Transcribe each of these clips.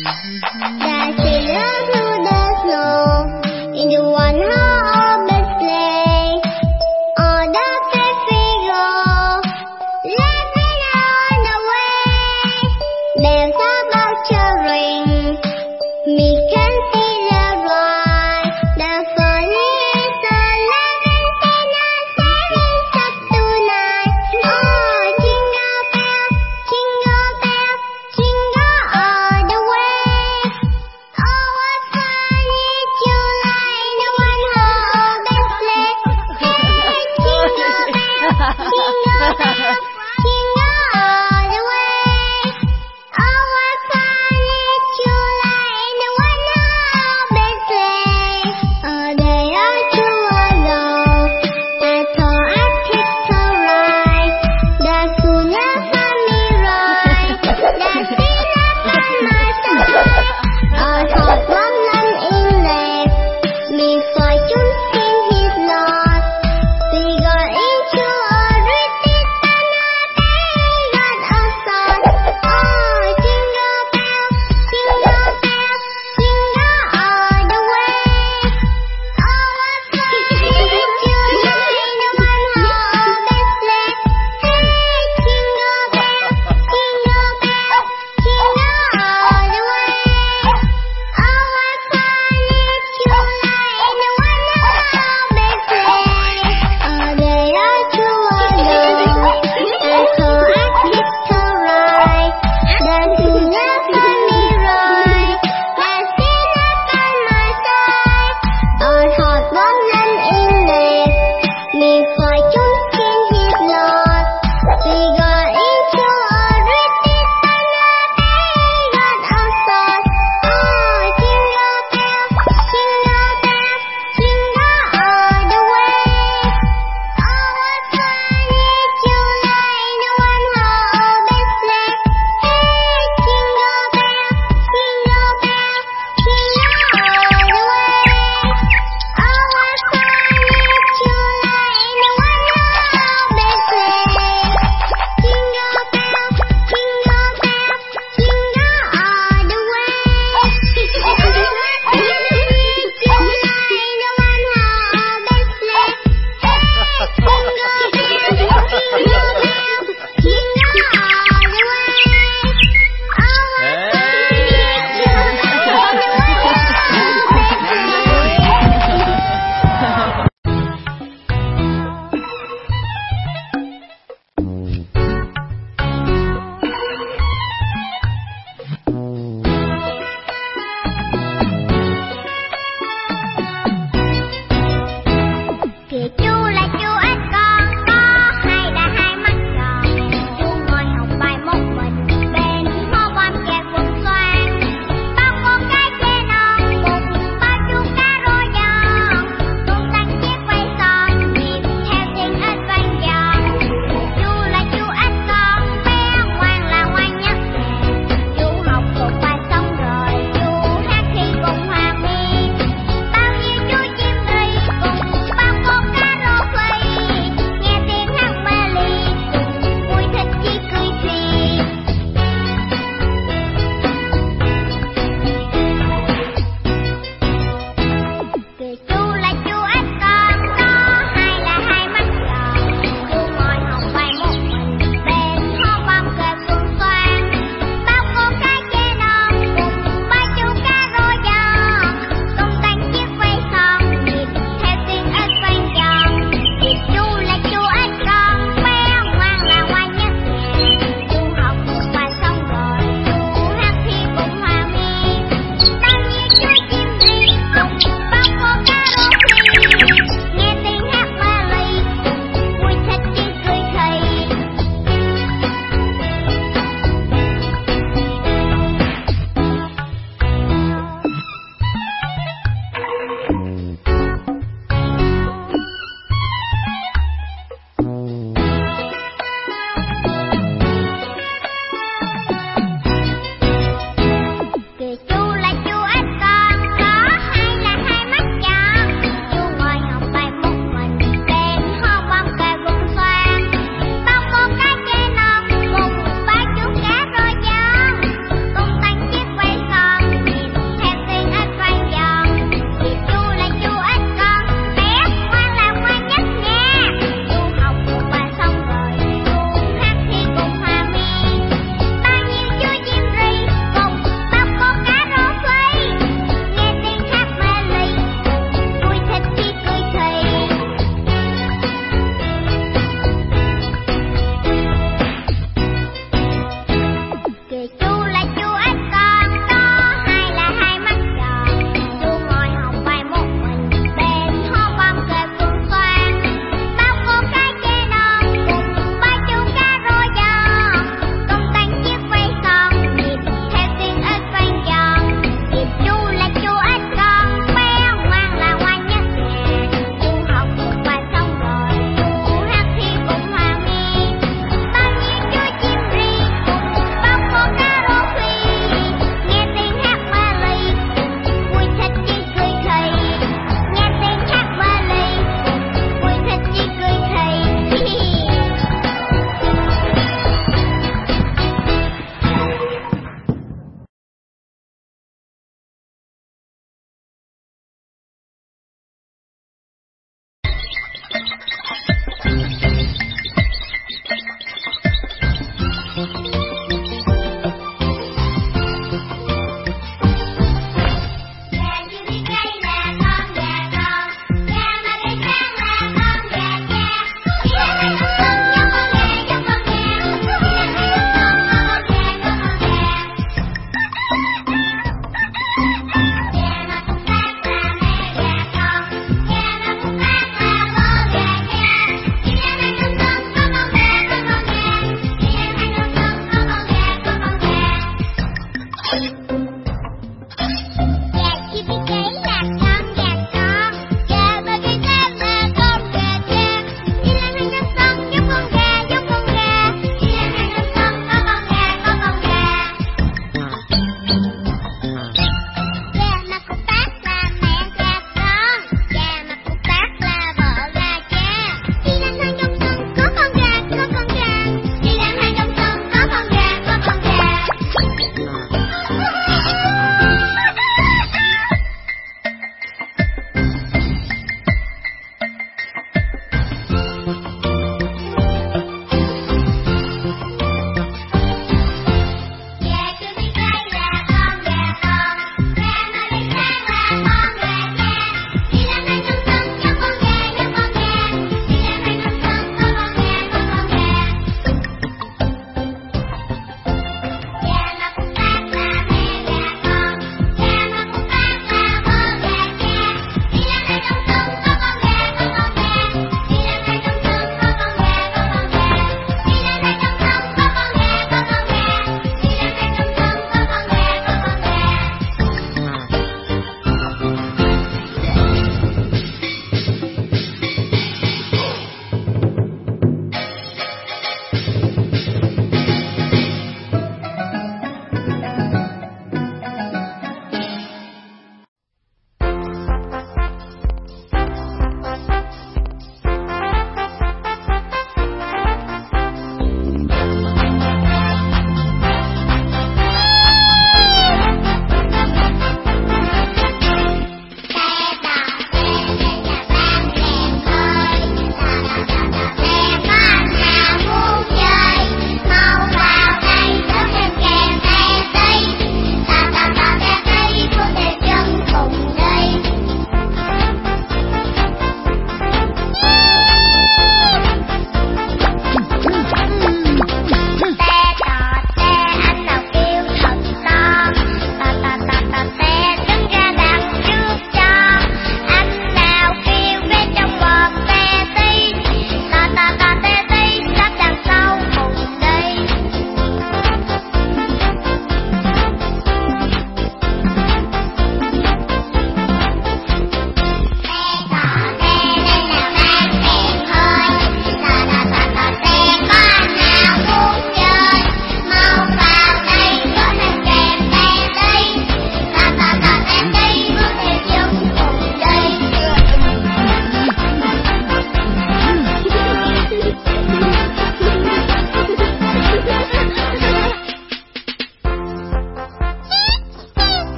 Sailor through the snow in the one-horse sleigh. All the faithful go, laughing on the way. Bells are about to ring, we can see the ride. The folly is eleven, and our savings up tonight. Oh, jingle bell, jingle all the way.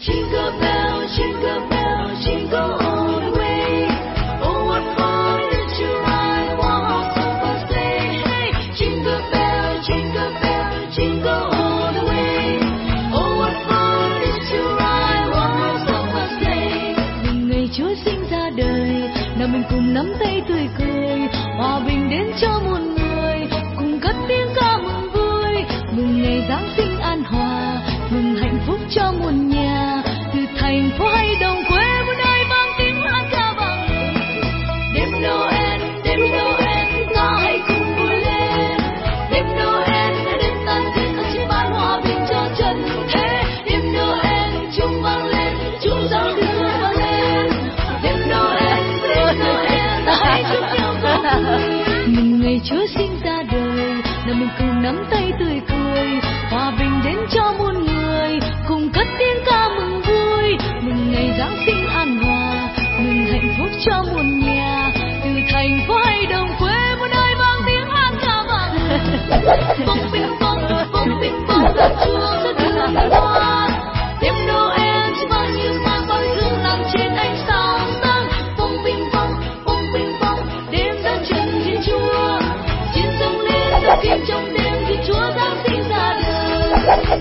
Jingle bell, jingle all the way. Oh, what fun it is to ride one horse open sleigh. Hey, jingle bell, jingle all the way. Oh, what fun it is to ride one horse open sleigh. Mừng ngày Chúa sinh ra đời, nào mình cùng nắm tay tươi cười, hòa bình đến cho muôn người, cùng cất tiếng ca mừng vui. Mừng ngày Giáng sinh an hòa, mừng hạnh phúc cho muôn nhà, từ thành phố hay đồng quê muôn nơi vang tiếng hát ca vang. Đêm Noel, ta hãy cùng vui lên. Đêm Noel đã đến tan biến, ta chỉ ban hòa bình cho trần thế. Đêm Noel chuông vang lên, chuông giao đưa vang lên. Đêm Noel, ta hãy chúc nhau cầu vui. Mừng ngày Chúa sinh ra đời, nào mình cùng nắm tay tươi cười, hòa bình đến cho muôn người, cùng cất tiếng ca mừng vui. Mừng ngày Giáng sinh an hòa, mừng hạnh phúc cho muôn nhà, từ thành phố hay đồng quê muôn nơi vang tiếng hát ca vang. Bông bing bông, Chúa sẽ đưa mình qua. Đêm Noel chỉ bao nhiêu mang bao dương làm trên ánh sao sáng. Bông bing bông, đêm ra trần Thiên Chúa, chiến dâng lên ra tim trong đêm khi Chúa Giáng sinh ra đời.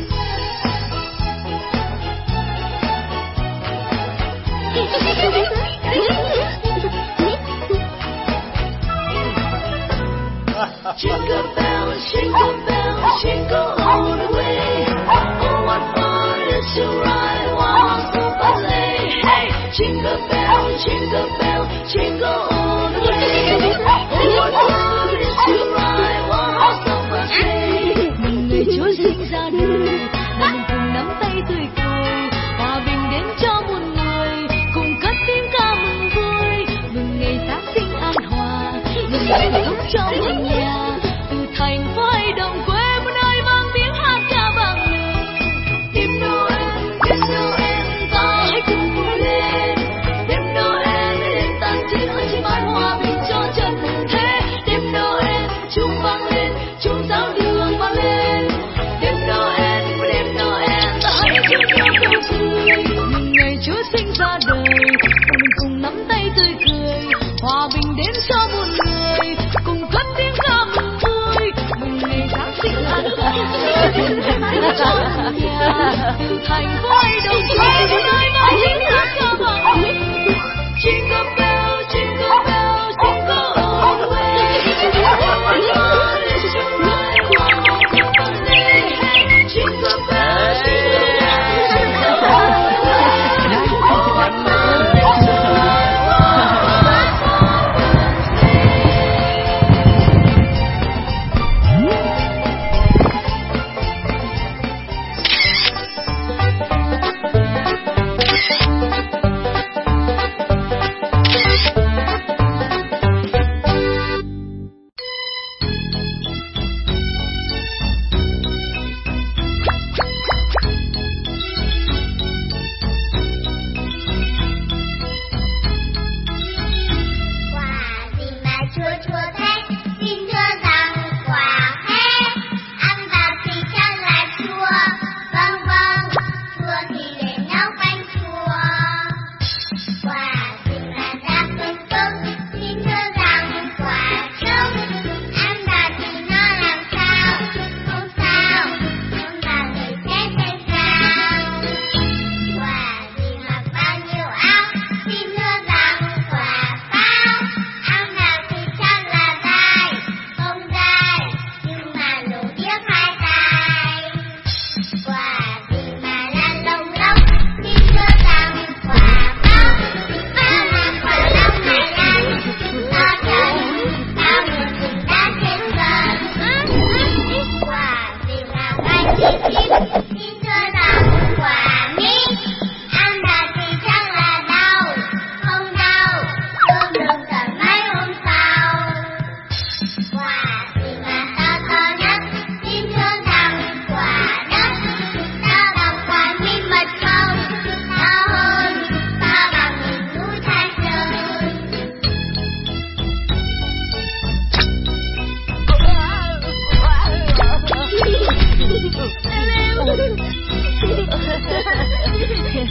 Jingle bell, jingle all the way. Oh, what fun it is to ride one horse open sleigh. Hey, jingle bell, jingle all the way. Oh, what fun it is to ride one horse open sleigh. Mừng ngày Chúa sinh ra đời, nào mình cùng nắm tay tươi cười, hòa bình đến cho muôn người, cùng cất tiếng ca mừng vui. Mừng ngày Giáng sinh an hòa, mừng hạnh phúc cho muôn nhà, từ thành phố hay đồng quê muôn nơi vang tiếng hát ca vang lên. Đêm Noel, ta hãy cùng vui lên. Đêm Noel đến tan chiến, ơi chỉ ban hòa bình cho trần thế. Đêm Noel chuông vang lên, chuông giao đường vang lên. Đêm Noel, ta hãy chúc nhau cầu vui. Mừng ngày Chúa sinh ra đời, mình cùng nắm tay tươi cười, hòa bình đến cho muôn người, cùng cất tiếng ca mừng vui. Mừng ngày Giáng sinh an hòa, mừng hạnh phúc cho muôn nhà, từ thành phố hay đồng quê muôn nơi vang tiếng hát ca vang. Jingle bell, all the way. What fun it is to ride one horse open sleigh. Hey, jingle bell, jingle all the way. Oh, what fun it is to ride one horse open sleigh.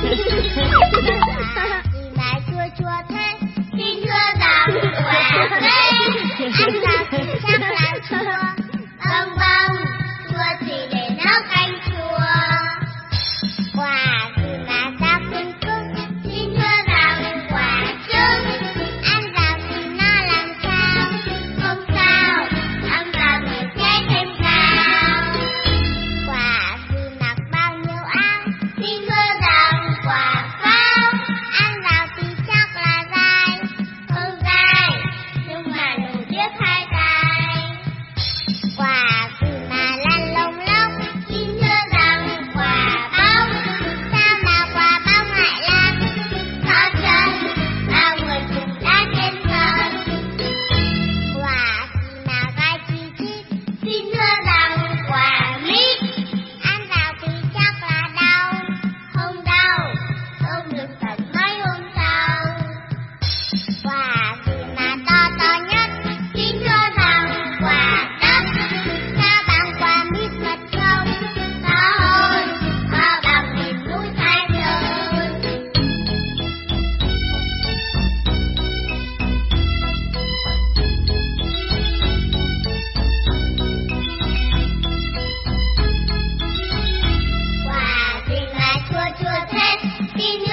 Mà chua chua thế, xin thưa rằng quả đấy, ăn vào thì chắc là chua. Vâng vâng, chua thì để nấu canh chua. Quả gì mà sao cưng cưng, xin thưa rằng quả trứng. Ăn vào thì nó làm sao? Không sao, ăn vào thì sẽ thêm cao. Quả gì mặc bao nhiêu áo, xin thưa rằng quả pháo. Ăn vào thì chắc là dai, không dai, nhưng mà đủ biết hai tay. Quả gì mà lăn lông lốc, xin thưa rằng quả bóng. Sao mà quả bóng lại lăn? Có chân, bao người cùng đã trên sân. Quả gì mà gai chi chít, xin thưa rằng quả mít. Ăn vào thì chắc là đau, không đau, không được tận mấy hôm sau. Quả gì mà to to nhất, xin thưa rằng quả đất. Sao bằng quả mít mật không? To hơn, to bằng miền núi Thái Sơn. Quả gì mà chua chua thế, xin